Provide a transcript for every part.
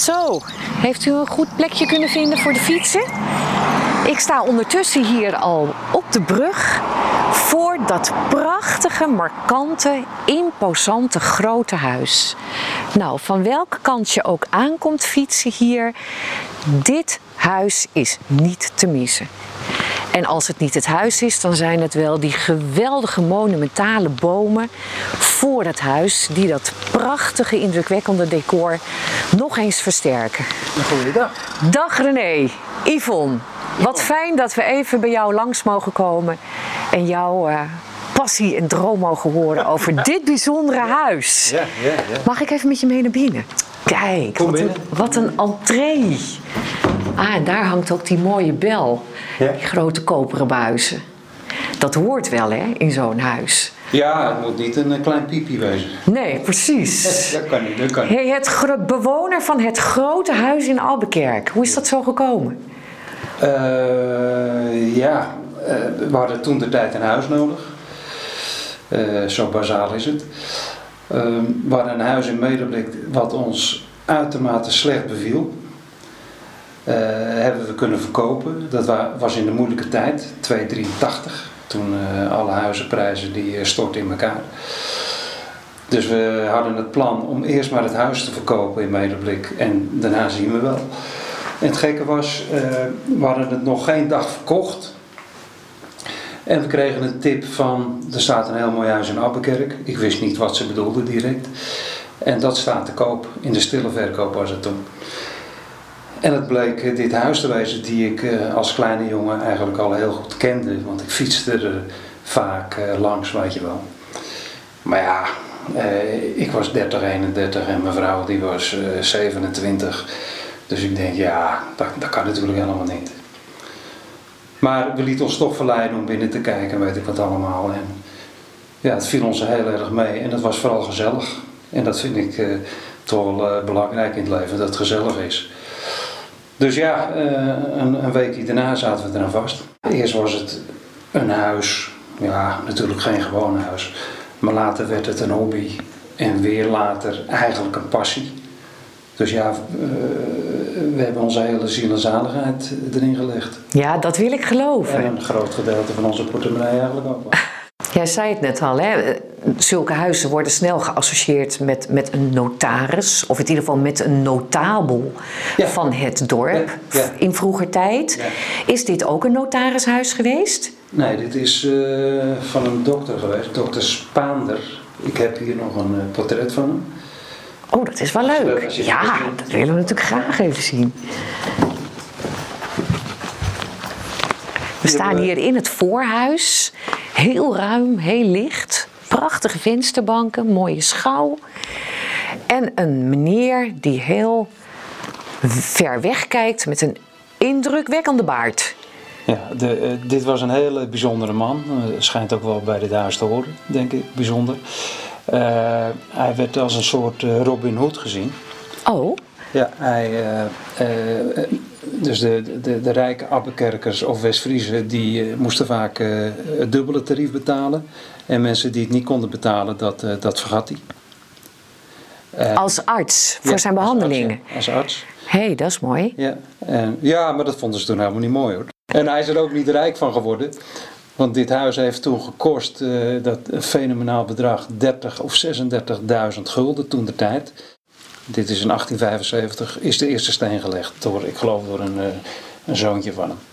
Zo, heeft u een goed plekje kunnen vinden voor de fietsen? Ik sta ondertussen hier al op de brug voor dat prachtige, markante, imposante grote huis. Nou, van welke kant je ook aankomt fietsen hier, dit huis is niet te missen. En als het niet het huis is, dan zijn het wel die geweldige monumentale bomen voor het huis die dat prachtige, indrukwekkende decor nog eens versterken. Goeiedag. Dag René, Yvonne. Wat fijn dat we even bij jou langs mogen komen en jouw passie en droom mogen horen over dit bijzondere huis. Ja. Mag ik even met je mee naar binnen? Kijk, wat een entree. Ah, en daar hangt ook die mooie bel. Ja. Die grote koperen buizen. Dat hoort wel, hè, in zo'n huis. Ja, het moet niet een klein piepje wezen. Nee, precies. Dat kan niet. Hey, bewoner van het grote huis in Albuquerque. Hoe is dat zo gekomen? We hadden toen de tijd een huis nodig. Zo bazaal is het. We hadden een huis in Medeblik wat ons uitermate slecht beviel. Hebben we kunnen verkopen. Dat was in de moeilijke tijd, 283. Toen alle huizenprijzen die stortten in elkaar. Dus we hadden het plan om eerst maar het huis te verkopen in Medeblik en daarna zien we wel. En het gekke was, we hadden het nog geen dag verkocht. En we kregen een tip van, er staat een heel mooi huis in Albuquerque. Ik wist niet wat ze bedoelde direct. En dat staat te koop, in de stille verkoop was het toen. En het bleek dit huis te wezen die ik als kleine jongen eigenlijk al heel goed kende. Want ik fietste er vaak langs, weet je wel. Maar ja, ik was 30, 31 en mijn vrouw die was 27. Dus ik denk, ja, dat kan natuurlijk helemaal niet. Maar we lieten ons toch verleiden om binnen te kijken, weet ik wat allemaal. En ja, het viel ons heel erg mee en dat was vooral gezellig. En dat vind ik toch wel belangrijk in het leven, dat het gezellig is. Dus ja, een weekje daarna zaten we eraan vast. Eerst was het een huis, ja, natuurlijk geen gewoon huis. Maar later werd het een hobby en weer later eigenlijk een passie. Dus ja, we hebben onze hele ziel en zaligheid erin gelegd. Ja, dat wil ik geloven. En een groot gedeelte van onze portemonnee eigenlijk ook wel. Jij zei het net al, hè? Zulke huizen worden snel geassocieerd met een notaris. Of in ieder geval met een notabel van het dorp in vroeger tijd. Ja. Is dit ook een notarishuis geweest? Nee, dit is van een dokter geweest, dokter Spaander. Ik heb hier nog een portret van hem. Oh, dat is wel leuk. Ja, dat willen we natuurlijk graag even zien. We staan hier in het voorhuis. Heel ruim, heel licht. Prachtige vensterbanken, mooie schouw. En een meneer die heel ver weg kijkt met een indrukwekkende baard. Ja, dit was een hele bijzondere man. Schijnt ook wel bij dit huis te horen, denk ik. Bijzonder. Hij werd als een soort Robin Hood gezien. Oh. Ja, dus de rijke Albuquerquers of West-Friezen die moesten vaak het dubbele tarief betalen. En mensen die het niet konden betalen, dat vergat hij. Als arts, voor zijn behandelingen? Als arts. Hé, dat is mooi. Ja, maar dat vonden ze toen helemaal niet mooi hoor. En hij is er ook niet rijk van geworden. Want dit huis heeft toen gekost dat een fenomenaal bedrag 30 of 36.000 gulden toen de tijd. Dit is in 1875, is de eerste steen gelegd door, ik geloof door een zoontje van hem.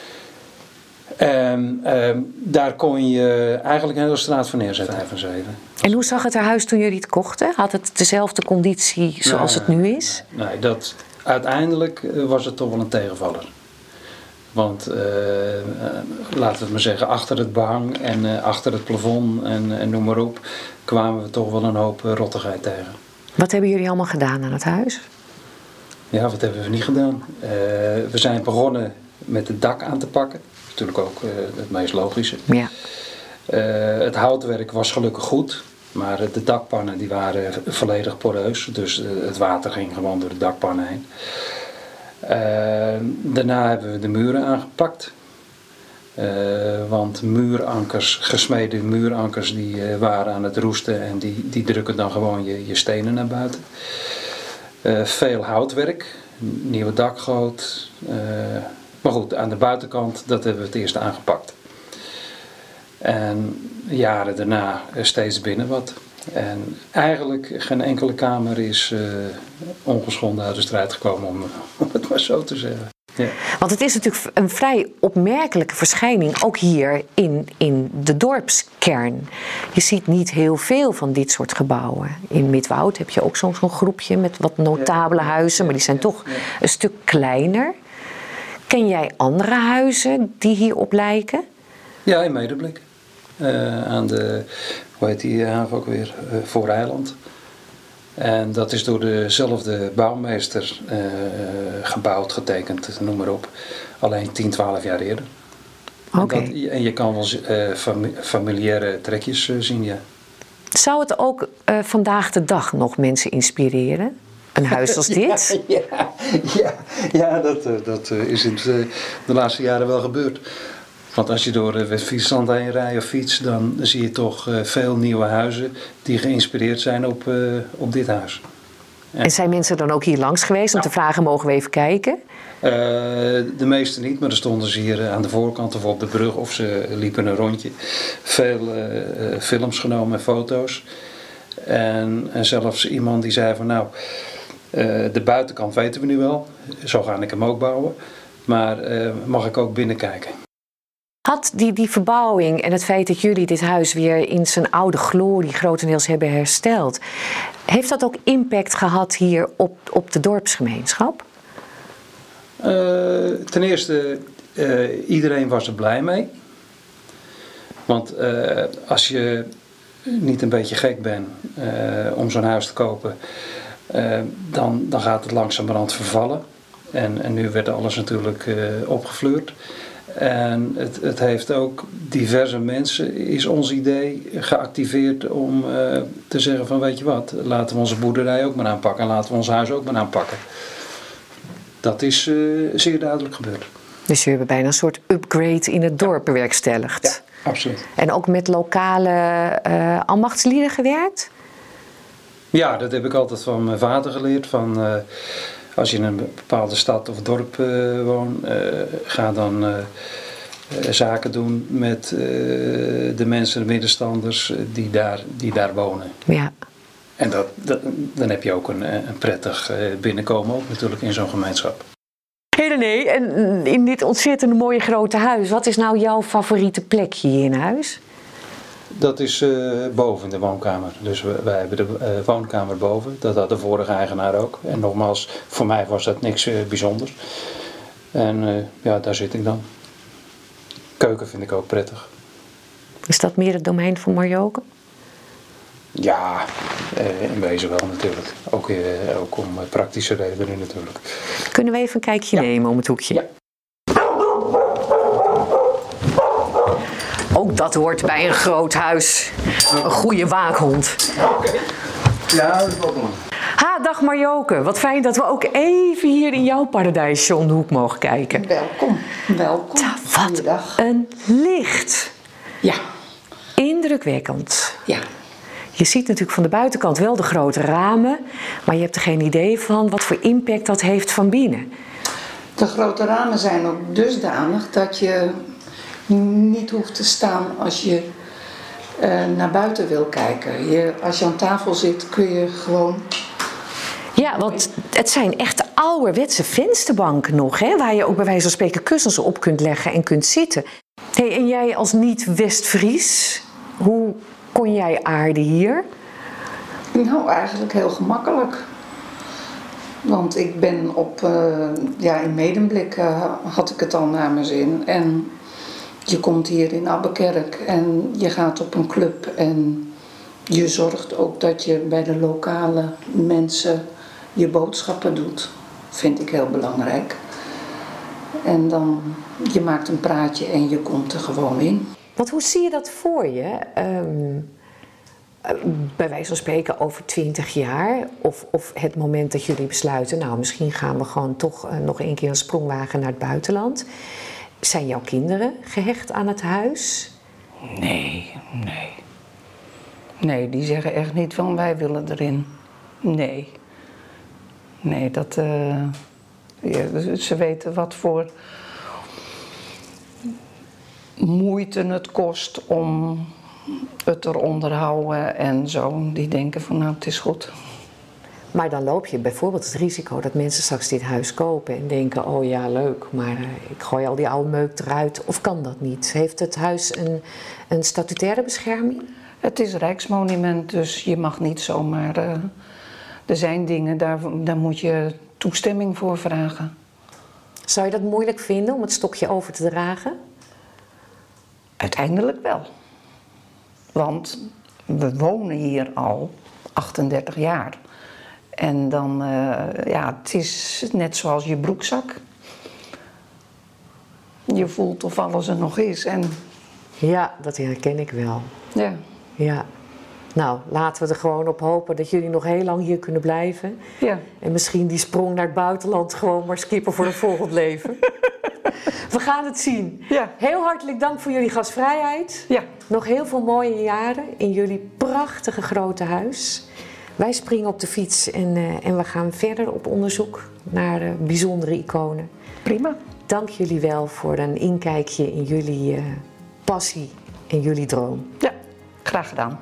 En daar kon je eigenlijk een hele straat van neerzetten, hij van 7. En hoe zag het huis toen jullie het kochten? Had het dezelfde conditie zoals het nu is? Nee, uiteindelijk was het toch wel een tegenvaller. Want laten we het maar zeggen, achter het behang en achter het plafond en noem maar op, kwamen we toch wel een hoop rottigheid tegen. Wat hebben jullie allemaal gedaan aan het huis? Ja, wat hebben we niet gedaan? We zijn begonnen met het dak aan te pakken. Natuurlijk ook het meest logische. Ja. Het houtwerk was gelukkig goed. Maar de dakpannen die waren volledig poreus. Dus het water ging gewoon door de dakpannen heen. Daarna hebben we de muren aangepakt. Want muurankers, gesmeden muurankers, die waren aan het roesten en die drukken dan gewoon je stenen naar buiten. Veel houtwerk, nieuwe dakgoot. Maar goed, aan de buitenkant, dat hebben we het eerst aangepakt. En jaren daarna steeds binnen wat. En eigenlijk geen enkele kamer is ongeschonden uit de strijd gekomen, om het maar zo te zeggen. Ja. Want het is natuurlijk een vrij opmerkelijke verschijning, ook hier in de dorpskern. Je ziet niet heel veel van dit soort gebouwen. In Midwoud heb je ook zo'n groepje met wat notabele huizen, maar die zijn toch een stuk kleiner. Ken jij andere huizen die hierop lijken? Ja, in Medeblik. Aan de, hoe heet die haven ook weer? Vooreiland. En dat is door dezelfde bouwmeester gebouwd, getekend, noem maar op. Alleen 10, 12 jaar eerder. Okay. En je kan wel familiaire trekjes zien, ja. Zou het ook vandaag de dag nog mensen inspireren? Een huis als dit? Ja, dat is in de laatste jaren wel gebeurd. Want als je door het fietsland heen rijdt of fiets, dan zie je toch veel nieuwe huizen die geïnspireerd zijn op dit huis. Ja. En zijn mensen dan ook hier langs geweest om te vragen, mogen we even kijken? De meeste niet, maar dan stonden ze hier aan de voorkant of op de brug of ze liepen een rondje. Veel films genomen en foto's. En zelfs iemand die zei van nou, de buitenkant weten we nu wel, zo ga ik hem ook bouwen. Maar mag ik ook binnenkijken? Had die verbouwing en het feit dat jullie dit huis weer in zijn oude glorie grotendeels hebben hersteld, heeft dat ook impact gehad hier op de dorpsgemeenschap? Ten eerste, iedereen was er blij mee. Want als je niet een beetje gek bent om zo'n huis te kopen, dan gaat het langzamerhand vervallen. En nu werd alles natuurlijk opgefleurd. En het heeft ook diverse mensen, is ons idee, geactiveerd om te zeggen van weet je wat, laten we onze boerderij ook maar aanpakken en laten we ons huis ook maar aanpakken. Dat is zeer duidelijk gebeurd. Dus jullie hebben bijna een soort upgrade in het dorp bewerkstelligd. Ja, absoluut. En ook met lokale ambachtslieden gewerkt? Ja, dat heb ik altijd van mijn vader geleerd. Als je in een bepaalde stad of dorp woont, ga dan zaken doen met de mensen, de middenstanders die daar wonen. Ja. En dan heb je ook een prettig binnenkomen ook natuurlijk in zo'n gemeenschap. Hey René, en in dit ontzettend mooie grote huis, wat is nou jouw favoriete plekje hier in huis? Dat is boven in de woonkamer. Dus wij hebben de woonkamer boven. Dat had de vorige eigenaar ook. En nogmaals, voor mij was dat niks bijzonders. En ja, daar zit ik dan. Keuken vind ik ook prettig. Is dat meer het domein van Marjoke? Ja, in wezen wel natuurlijk. Ook om praktische redenen natuurlijk. Kunnen we even een kijkje nemen om het hoekje? Ja. Ook dat hoort bij een groot huis. Een goede waakhond. Oké. Ja, dat is wel belangrijk. Ha, dag Marjoke. Wat fijn dat we ook even hier in jouw paradijsje om de hoek mogen kijken. Welkom. Wat Goeiedag. een licht. Ja. Indrukwekkend. Ja. Je ziet natuurlijk van de buitenkant wel de grote ramen, maar je hebt er geen idee van wat voor impact dat heeft van binnen. De grote ramen zijn ook dusdanig dat je niet hoeft te staan als je naar buiten wil kijken. Als je aan tafel zit kun je gewoon... Ja, want het zijn echt ouderwetse vensterbanken nog, hè, waar je ook bij wijze van spreken kussens op kunt leggen en kunt zitten. Hey, en jij als niet-West-Fries, hoe kon jij aarden hier? Nou, eigenlijk heel gemakkelijk. Want ik ben in Medemblik had ik het al naar mijn zin. En je komt hier in Abbekerk en je gaat op een club en je zorgt ook dat je bij de lokale mensen je boodschappen doet. Vind ik heel belangrijk. En dan, je maakt een praatje en je komt er gewoon in. Want hoe zie je dat voor je? Bij wijze van spreken over 20 jaar of het moment dat jullie besluiten, nou misschien gaan we gewoon toch nog een keer een sprong wagen naar het buitenland. Zijn jouw kinderen gehecht aan het huis? Nee, die zeggen echt niet van wij willen erin. Nee. Nee, ze weten wat voor moeite het kost om het te onderhouden en zo. Die denken van nou, het is goed. Maar dan loop je bijvoorbeeld het risico dat mensen straks dit huis kopen en denken, oh ja, leuk, maar ik gooi al die oude meuk eruit. Of kan dat niet? Heeft het huis een statutaire bescherming? Het is rijksmonument, dus je mag niet zomaar... er zijn dingen, daar moet je toestemming voor vragen. Zou je dat moeilijk vinden om het stokje over te dragen? Uiteindelijk wel. Want we wonen hier al 38 jaar. En dan, het is net zoals je broekzak. Je voelt of alles er nog is. En... Ja, dat herken ik wel. Ja. Nou, laten we er gewoon op hopen dat jullie nog heel lang hier kunnen blijven. Ja. En misschien die sprong naar het buitenland gewoon maar skippen voor een volgend leven. We gaan het zien. Ja. Heel hartelijk dank voor jullie gastvrijheid. Ja. Nog heel veel mooie jaren in jullie prachtige grote huis. Wij springen op de fiets en we gaan verder op onderzoek naar bijzondere iconen. Prima. Dank jullie wel voor een inkijkje in jullie passie en jullie droom. Ja, graag gedaan.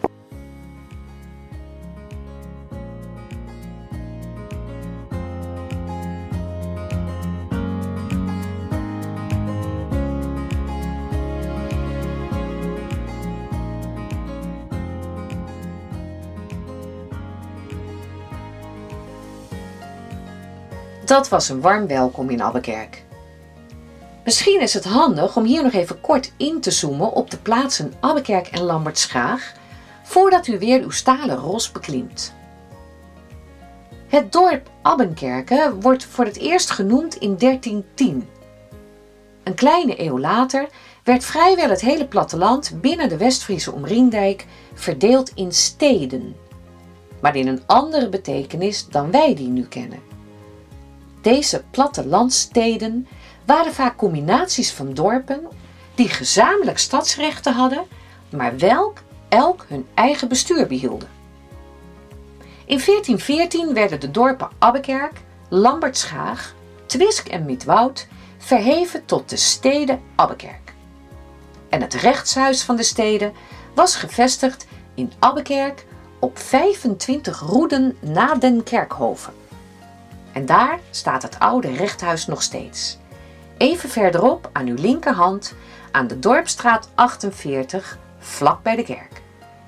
Dat was een warm welkom in Abbekerk. Misschien is het handig om hier nog even kort in te zoomen op de plaatsen Abbekerk en Lambertschaag, voordat u weer uw stalen ros beklimt. Het dorp Abbenkerke wordt voor het eerst genoemd in 1310. Een kleine eeuw later werd vrijwel het hele platteland binnen de Westfriese omringdijk verdeeld in steden, maar in een andere betekenis dan wij die nu kennen. Deze plattelandsteden waren vaak combinaties van dorpen die gezamenlijk stadsrechten hadden, maar elk hun eigen bestuur behielden. In 1414 werden de dorpen Abbekerk, Lambertschaag, Twisk en Midwoud verheven tot de stede Abbekerk. En het rechtshuis van de steden was gevestigd in Abbekerk op 25 roeden na den Kerkhoven. En daar staat het oude rechthuis nog steeds. Even verderop aan uw linkerhand aan de Dorpsstraat 48, vlak bij de kerk.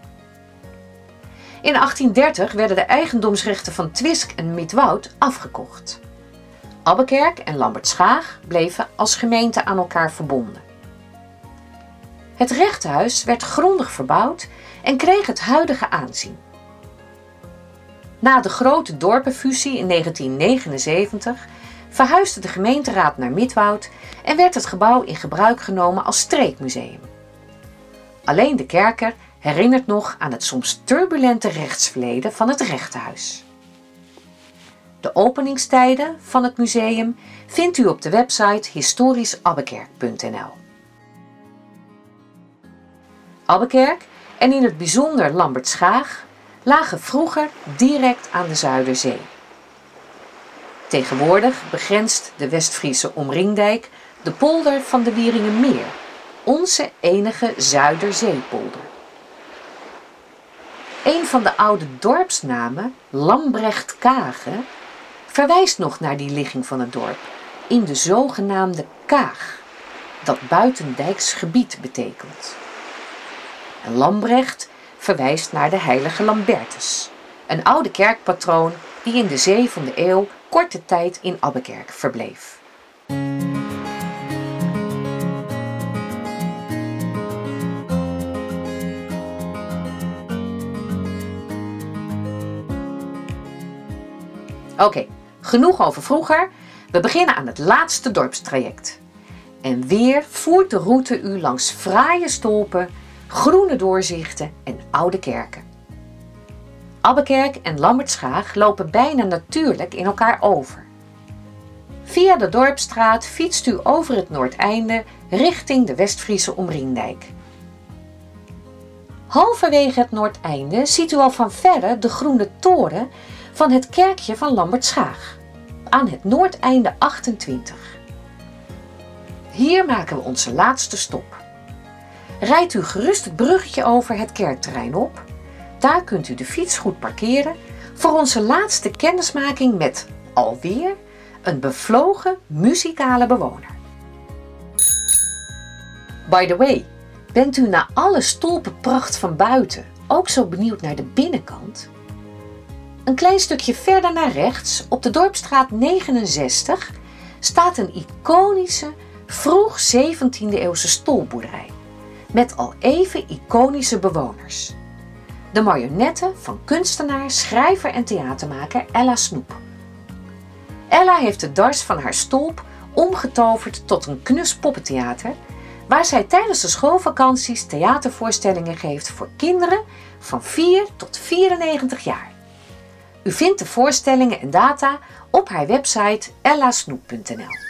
In 1830 werden de eigendomsrechten van Twisk en Midwoud afgekocht. Abbekerk en Lambertschaag bleven als gemeente aan elkaar verbonden. Het rechthuis werd grondig verbouwd en kreeg het huidige aanzien. Na de grote dorpenfusie in 1979 verhuisde de gemeenteraad naar Midwoud en werd het gebouw in gebruik genomen als streekmuseum. Alleen de kerker herinnert nog aan het soms turbulente rechtsverleden van het rechtenhuis. De openingstijden van het museum vindt u op de website historischabbekerk.nl. Abbekerk en in het bijzonder Lambertschaag lagen vroeger direct aan de Zuiderzee. Tegenwoordig begrenst de Westfriese omringdijk de polder van de Wieringermeer, onze enige Zuiderzeepolder. Een van de oude dorpsnamen, Lambrecht-Kage, verwijst nog naar die ligging van het dorp, in de zogenaamde Kaag, dat buitendijks gebied betekent. En Lambrecht verwijst naar de heilige Lambertus, een oude kerkpatroon die in de 7e eeuw korte tijd in Abbekerk verbleef. Oké, genoeg over vroeger. We beginnen aan het laatste dorpstraject. En weer voert de route u langs fraaie stolpen, groene doorzichten en oude kerken. Abbekerk en Lambertschaag lopen bijna natuurlijk in elkaar over. Via de Dorpsstraat fietst u over het Noordeinde richting de Westfriese omringdijk. Halverwege het Noordeinde ziet u al van verre de groene toren van het kerkje van Lambertschaag aan het noordeinde 28. Hier maken we onze laatste stop. Rijdt u gerust het bruggetje over het kerkterrein op. Daar kunt u de fiets goed parkeren voor onze laatste kennismaking met alweer een bevlogen muzikale bewoner. By the way, bent u na alle stolpenpracht van buiten ook zo benieuwd naar de binnenkant? Een klein stukje verder naar rechts, op de Dorpsstraat 69, staat een iconische, vroeg 17e eeuwse stolboerderij. Met al even iconische bewoners. De marionetten van kunstenaar, schrijver en theatermaker Ella Snoep. Ella heeft de dars van haar stolp omgetoverd tot een knus poppentheater, waar zij tijdens de schoolvakanties theatervoorstellingen geeft voor kinderen van 4 tot 94 jaar. U vindt de voorstellingen en data op haar website ellasnoep.nl.